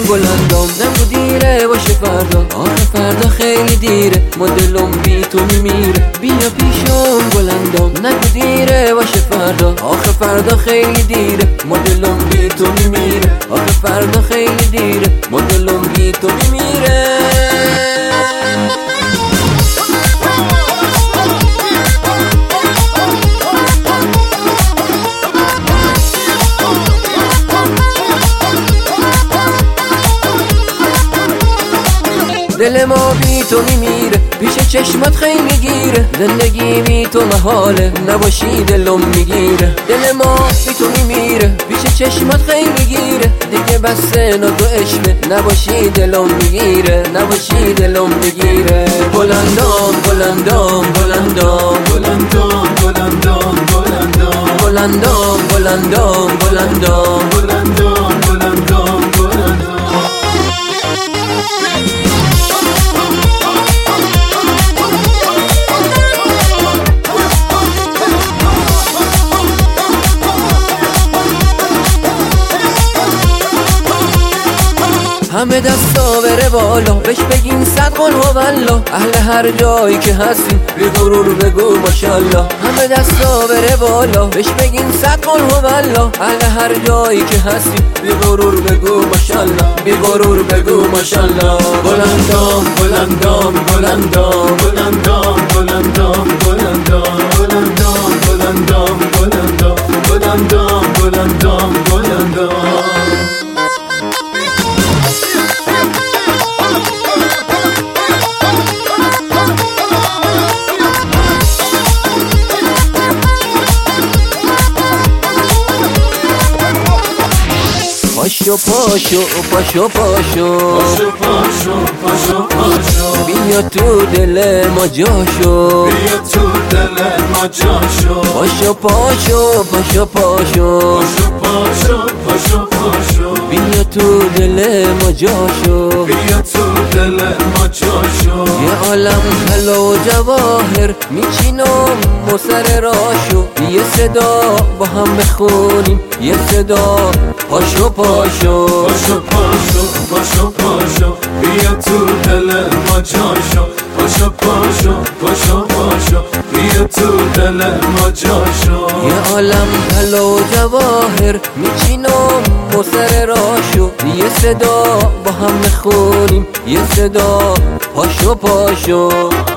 بلندام نگو دیره باشه فردا، آخه فردا خیلی دیره، ما دلم بی تو میمیره. بیا پیشم بلندام نگو دیره باشه فردا، آخه فردا خیلی دیره، ما دلم بی تو میمیره. آخه فردا خیلی دیره، ما دلم بی تو میمیره. دل ما بی تو میمیره، پیش چشمات خیلی گیره، زندگی بی تو محاله، نباشی دلم میگیره. دل ما بی تو میمیره، پیش چشمات خیلی گیره، دیگه بس نه تو عشقه، نباشی دلم میگیره، نباشی دلم میگیره. بلندام بلندام بلندام بلندام بلندام بلندام بلندام بلندام بلندام بلندام بلندام بلندام. همه دستا بره بالا، بهش بگین صد قل هوالله، اهل هر جایی که هستین بی غرور بگو ماشالله. همه دستا بره بالا، بهش بگین صد قل هوالله، اهل هر جایی که هستین بی غرور بگو ماشالله، بی غرور بگو ماشالله. بلندام بلندام بلندام بلندام بلندام بلندام بلندام بلندام بلندام بلندام بلندام بلندام. پاشو پاشو پاشو پاشو پاشو پاشو پاشو پاشو، بیا تو دل ما جاشو، بیا تو دل ما جاشو. پاشو پاشو پاشو پاشو پاشو پاشو پاشو پاشو، بیا تو دل ما جاشو، بیا تو دل ما جاشو. یه عالم طلا و جواهر میچینم و سر راشو، یه صدا با هم بخونیم یه صدا. پاشو پاشو پاشو پاشو پاشو پاشو، بیا تو دل ما جاشو. پاشو پاشو پاشو پاشو، بیا تو دل ما جاشو. یه عالم طلا و جواهر میچینم و سر راشو، یه صدا با هم بخونیم یه صدا. پاشو پاشو